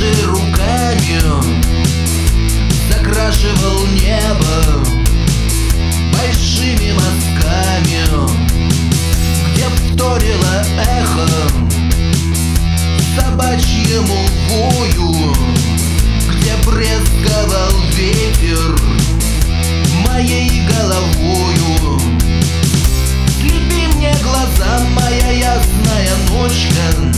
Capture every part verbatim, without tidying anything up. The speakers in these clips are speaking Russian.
же руками закрашивал небо большими мазками, где вторило эхо собачьему вою, где брезговал ветер моей головою. Слепи мне глаза, моя ясная ночка,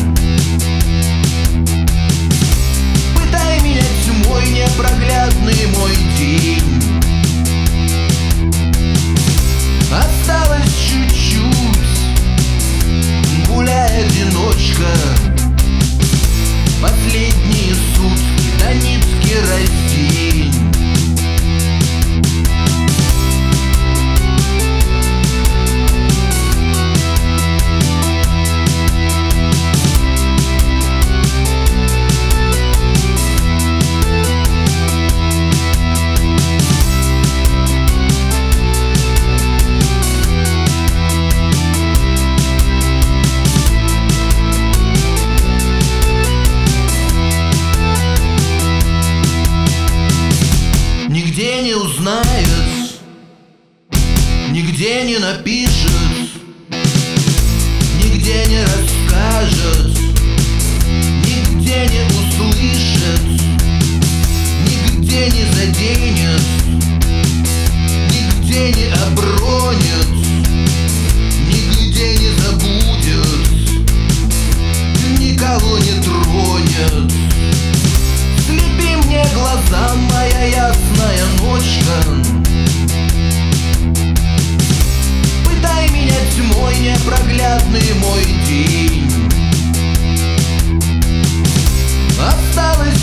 пытай меня тьмой, непроглядный мой день. Осталось чуть-чуть, гуляй, одиночка, последние сутки до нитки раздень. Нигде не узнает, нигде не напишет, нигде не расскажет, нигде не услышит, нигде не заденет, нигде не обронит, нигде не забудет, никого не тронет. Слепи мне глаза, моя ясная ночка, пытай меня тьмой, непроглядный мой день. Осталось